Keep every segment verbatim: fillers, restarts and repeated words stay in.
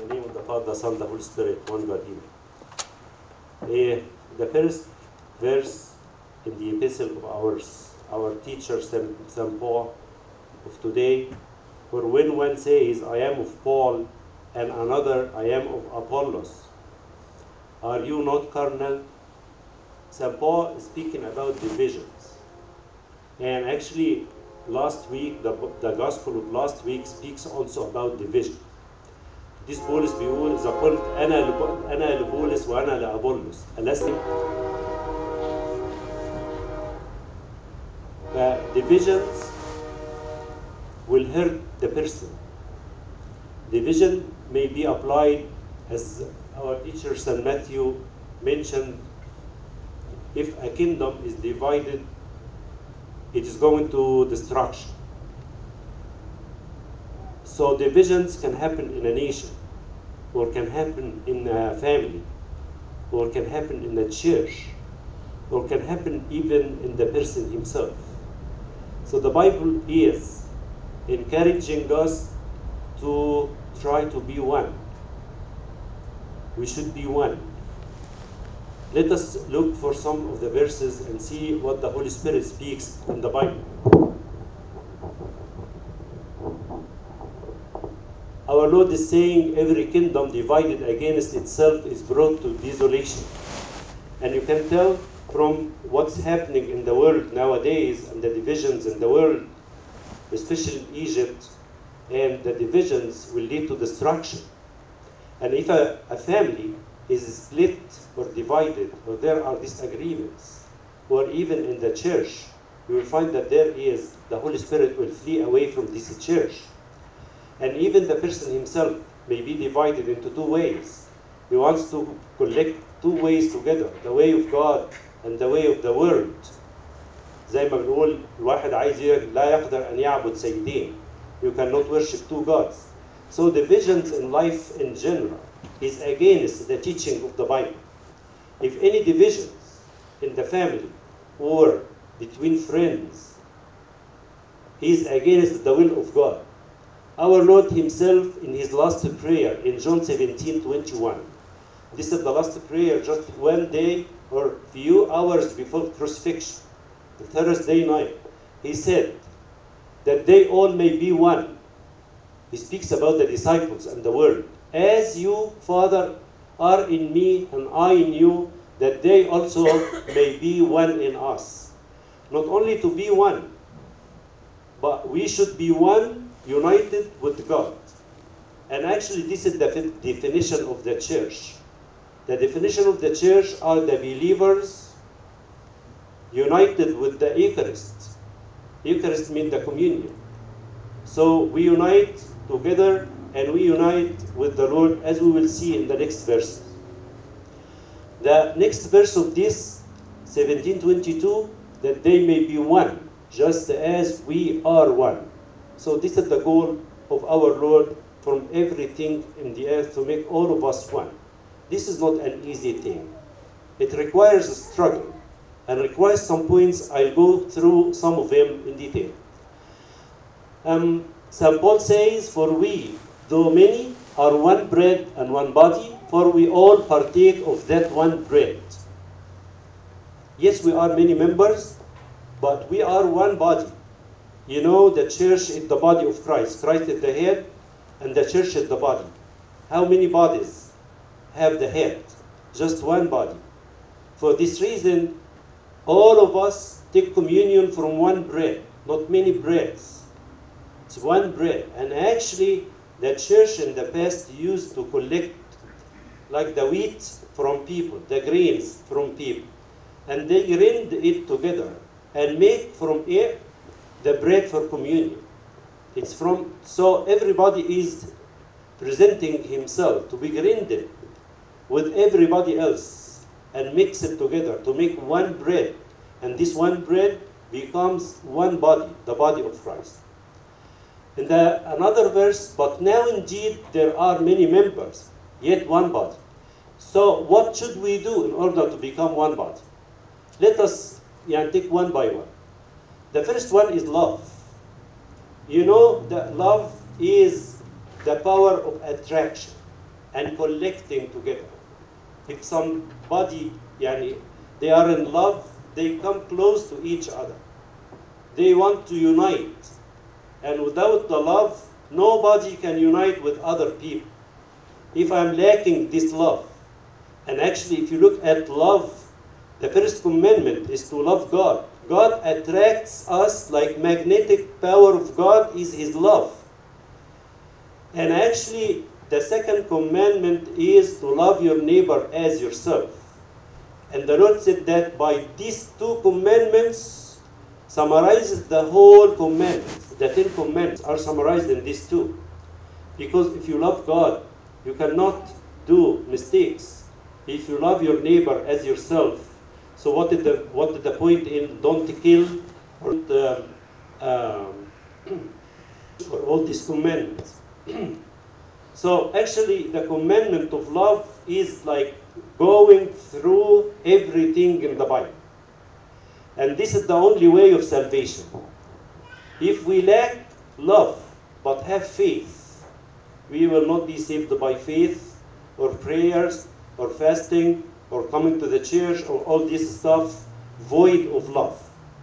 the name of the Father, the Son, the Holy Spirit, one God, Amen. Uh, the first verse in the epistle of ours, our teacher, Saint Paul, of today, for when one says, I am of Paul, and another, I am of Apollos, are you not carnal? Saint Paul is speaking about divisions. And actually, last week, the, the gospel of last week speaks also about division. قديس بولس بيقول إذا قلت أنا لب- أنا لبولس وأنا لأبولس ألست divisions will hurt the person. Division may be applied as our teacher Saint Matthew mentioned. If a kingdom is divided, it is going to destruction. So divisions can happen in a nation, or can happen in a family, or can happen in a church, or can happen even in the person himself. So the Bible is encouraging us to try to be one. We should be one. Let us look for some of the verses and see what the Holy Spirit speaks in the Bible. Our Lord is saying every kingdom divided against itself is brought to desolation. And you can tell from what's happening in the world nowadays and the divisions in the world, especially in Egypt, and the divisions will lead to destruction. And if a, a family is split or divided, or there are disagreements, or even in the church, you will find that there is, the Holy Spirit will flee away from this church. And even the person himself may be divided into two ways. He wants to collect two ways together, the way of God and the way of the world. زي ما بنقول الواحد عايز ي- لا يقدر أن يعبد سيدين. You cannot worship two gods. So divisions in life in general is against the teaching of the Bible. If any divisions in the family or between friends is against the will of God. Our Lord himself in his last prayer in John seventeen twenty-one. This is the last prayer just one day or few hours before crucifixion, the Thursday night. He said that they all may be one. He speaks about the disciples and the world. As you, Father, are in me and I in you, that they also may be one in us. Not only to be one, but we should be one, united with God. And actually, this is the fi- definition of the church. The definition of the church are the believers united with the Eucharist. Eucharist means the communion. So we unite together and we unite with the Lord, as we will see in the next verse. The next verse of this, seventeen twenty-two, that they may be one, just as we are one. So this is the goal of our Lord from everything in the earth, to make all of us one. This is not an easy thing. It requires a struggle and requires some points. I'll go through some of them in detail. Um, Saint Paul says, for we, though many, are one bread and one body, for we all partake of that one bread. Yes, we are many members, but we are one body. You know, the church is the body of Christ. Christ is the head, and the church is the body. How many bodies have the head? Just one body. For this reason, all of us take communion from one bread, not many breads. It's one bread. And actually, the church in the past used to collect like the wheat from people, the grains from people. And they grind it together and make from it the bread for communion. It's from, so everybody is presenting himself to be grinded with everybody else and mix it together to make one bread. And this one bread becomes one body, the body of Christ. In the another verse, but now indeed there are many members, yet one body. So what should we do in order to become one body? Let us yeah, take one by one. The first one is love. You know that love is the power of attraction. and collecting together. If somebody, yani, they are in love, they come close to each other. They want to unite. And without the love, nobody can unite with other people. If I'm lacking this love, and actually if you look at love, the first commandment is to love God. God attracts us like magnetic power of God is his love. And actually, the second commandment is to love your neighbor as yourself. And the Lord said that by these two commandments summarizes the whole commandments. The Ten Commandments are summarized in these two. Because if you love God, you cannot do mistakes. If you love your neighbor as yourself, so what is the what is the point in don't kill or um, um, or all these commandments? So actually, the commandment of love is like going through everything in the Bible. And this is the only way of salvation. If we lack love but have faith, we will not be saved by faith or prayers or fasting or coming to the church or all this stuff void of love.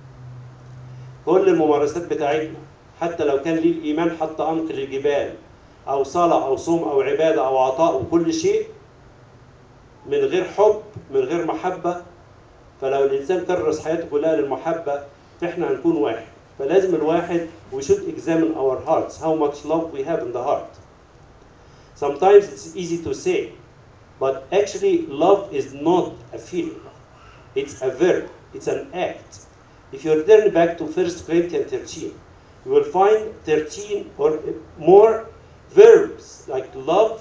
كل الممارسات بتاعتنا حتى لو كان ليه الإيمان حتى أنقل الجبال أو صلاة أو صوم أو عبادة أو عطاء وكل شيء من غير حب من غير محبة، فلو الإنسان كرس حياته كلها للمحبة فإحنا هنكون واحد. فلازم الواحد we should examine our hearts, how much love we have in the heart. Sometimes it's easy to say, but actually love is not a feeling. It's a verb. It's an act. If you return back to First Corinthians thirteen, you will find thirteen or more verbs like love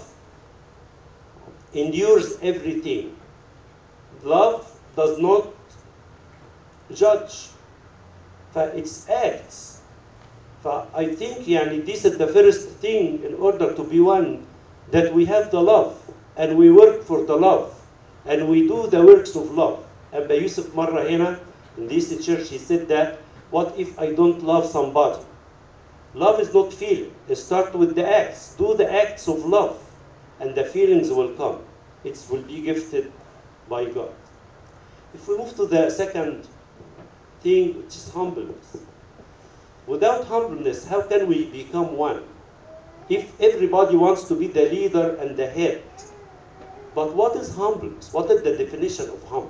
endures everything. Love does not judge. It's acts. I think يعني, this is the first thing in order to be one, that we have the love and we work for the love and we do the works of love. And by Yusuf مرة هنا in this church he said that, what if I don't love somebody? Love is not feeling. Start with the acts. Do the acts of love and the feelings will come. It will be gifted by God. If we move to the second thing, which is humbleness. Without humbleness, how can we become one? If everybody wants to be the leader and the head. But what is humbleness? What is the definition of humble?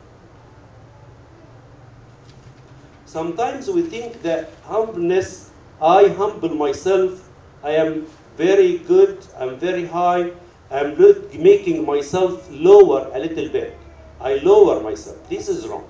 Sometimes we think that humbleness, I humble myself, I am very good, I'm very high, I'm making myself lower a little bit. I lower myself. This is wrong.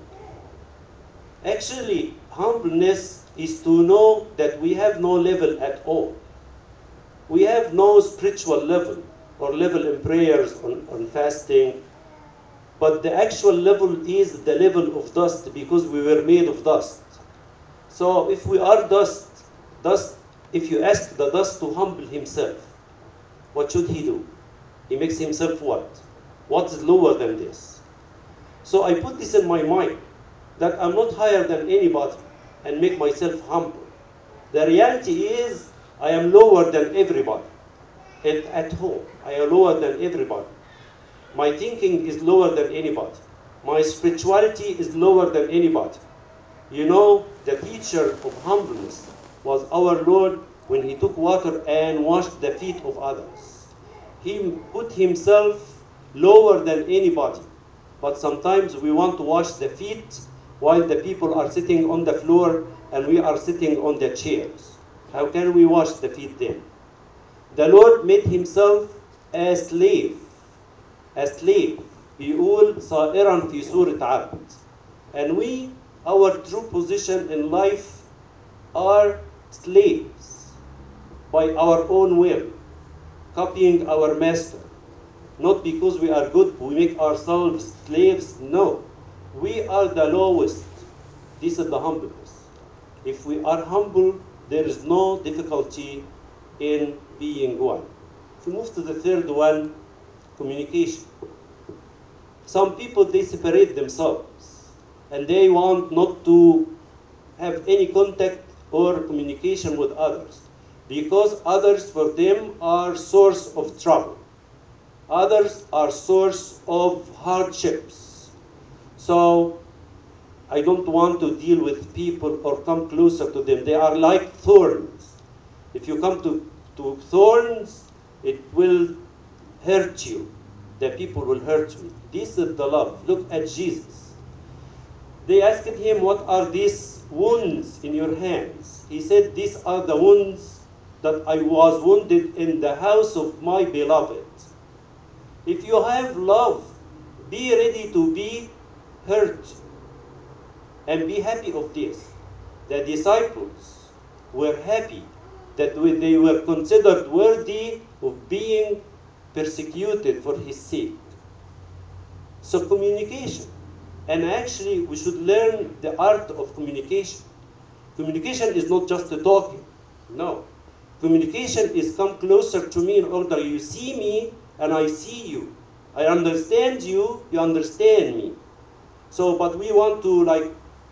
Actually, humbleness is to know that we have no level at all. We have no spiritual level or level in prayers, on, on fasting, but the actual level is the level of dust because we were made of dust. So if we are dust, dust, if you ask the dust to humble himself, what should he do? He makes himself what? What is lower than this? So I put this in my mind, that I'm not higher than anybody and make myself humble. The reality is I am lower than everybody. At, at home, I am lower than everybody. My thinking is lower than anybody. My spirituality is lower than anybody. You know, the teacher of humbleness was our Lord when he took water and washed the feet of others. He put himself lower than anybody. But sometimes we want to wash the feet while the people are sitting on the floor and we are sitting on the chairs. How can we wash the feet then? The Lord made himself a slave. A slave. بيقول صائرا في صورة عبد. And we, our true position in life, are slaves by our own will, copying our master. Not because we are good, we make ourselves slaves. No. We are the lowest. This is the humbleness. If we are humble, there is no difficulty in being one. If we move to the third one, communication. Some people, they separate themselves and they want not to have any contact or communication with others because others for them are source of trouble. Others are source of hardships. So I don't want to deal with people or come closer to them. They are like thorns. If you come to, to thorns, it will hurt you. The people will hurt me. This is the love. Look at Jesus. They asked him, what are these wounds in your hands? He said, these are the wounds that I was wounded in the house of my beloved. If you have love, be ready to be hurt and be happy of this. The disciples were happy that they were considered worthy of being persecuted for his sake. So communication. And actually, we should learn the art of communication. Communication is not just talking. No. Communication is come closer to me in order you see me and I see you. I understand you, you understand me. So, but we want to like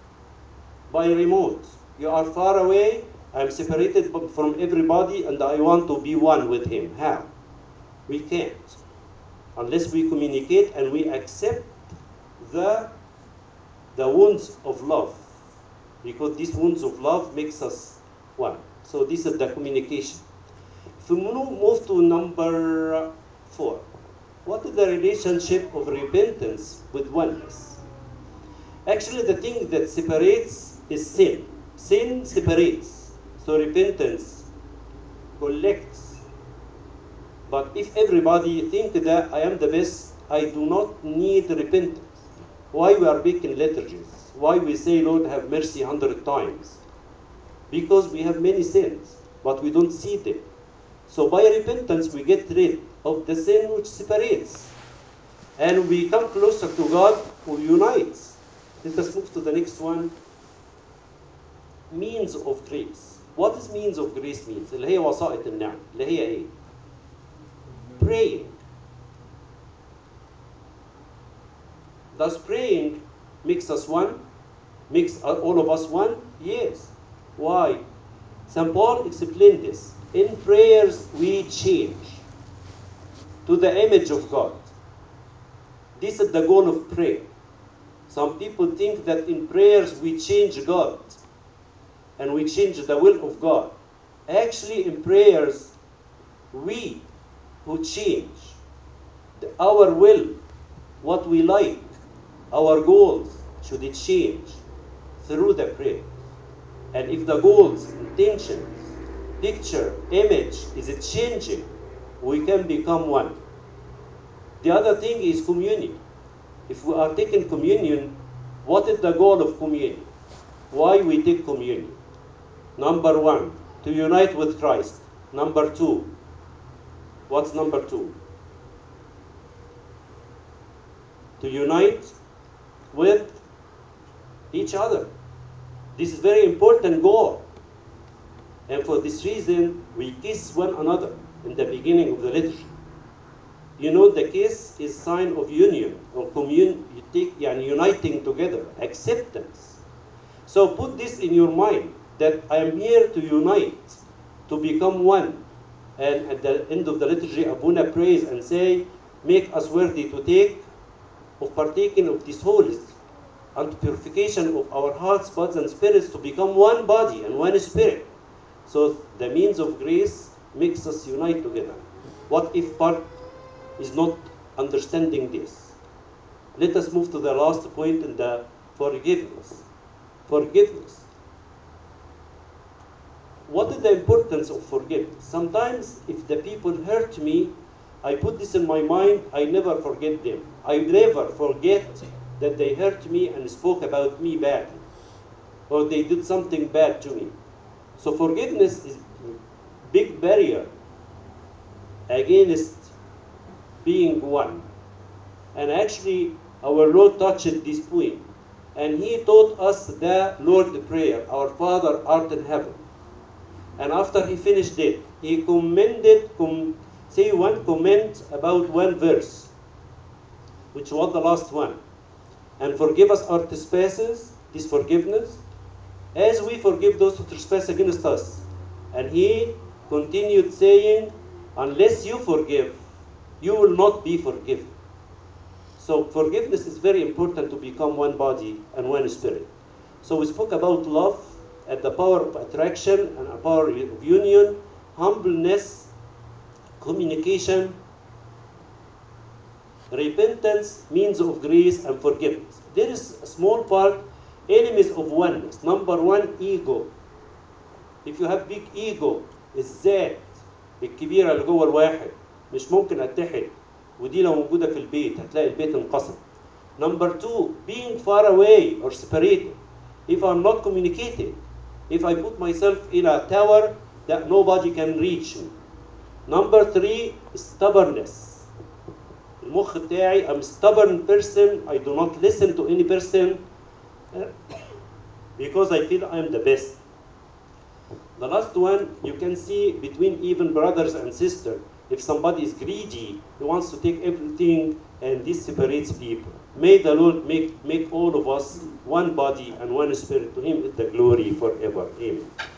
by remote. You are far away, I'm separated from everybody and I want to be one with him. How? We can't. Unless we communicate and we accept the, the wounds of love. Because these wounds of love makes us one. So this is the communication. If we move to number four, what is the relationship of repentance with oneness? Actually, the thing that separates is sin. Sin separates. So repentance collects. But if everybody think that I am the best, I do not need repentance. Why we are making liturgies? Why we say, Lord, have mercy a hundred times? Because we have many sins, but we don't see them. So by repentance, we get rid of the sin which separates. And we come closer to God who unites. Let us move to the next one. Means of grace. What does means of grace means? اللي هي وسائط النعم. اللي هي ايه? Praying. Does praying makes us one? Makes all of us one? Yes. Why? Saint Paul explained this. In prayers we change to the image of God. This is the goal of prayer. Some people think that in prayers we change God and we change the will of God. Actually, in prayers, we who change our will, what we like, our goals, should it change through the prayer. And if the goals, intentions, picture, image is it changing, we can become one. The other thing is communion. If we are taking communion, what is the goal of communion? Why we take communion? Number one, to unite with Christ. Number two, what's number two? To unite with each other. This is very important goal. And for this reason, we kiss one another in the beginning of the liturgy. You know, the kiss is sign of union or commun. You take, yani, uniting together, acceptance. So put this in your mind that I am here to unite, to become one. And at the end of the liturgy, Abuna prays and say, make us worthy to take, of partaking of this holy, unto purification of our hearts, bodies, and spirits to become one body and one spirit. So the means of grace makes us unite together. What if part is not understanding this? Let us move to the last point in the forgiveness. Forgiveness. What is the importance of forgiveness? Sometimes if the people hurt me, I put this in my mind, I never forget them. I never forget that they hurt me and spoke about me badly, or they did something bad to me. So forgiveness is a big barrier against being one. And actually, our Lord touched this point. And he taught us the Lord's Prayer, our Father art in heaven. And after he finished it, he commended, com, say one comment about one verse, which was the last one. And forgive us our trespasses, this forgiveness, as we forgive those who trespass against us. And he continued saying, unless you forgive, you will not be forgiven. So forgiveness is very important to become one body and one spirit. So we spoke about love and the power of attraction and a power of union, humbleness, communication, repentance, means of grace, and forgiveness. There is a small part, enemies of oneness. Number one, ego. If you have big ego, الذات الكبيرة اللي جوه الواحد مش ممكن اتحد، ودي لو موجودة في البيت هتلاقي البيت انقسم. Number two, being far away or separated. If I'm not communicating, if I put myself in a tower that nobody can reach me. Number three, stubbornness. المخ بتاعي I'm a stubborn person, I do not listen to any person because I feel I'm the best. The last one, you can see between even brothers and sisters, if somebody is greedy, he wants to take everything, and this separates people. May the Lord make, make all of us one body and one spirit. To him is the glory forever. Amen.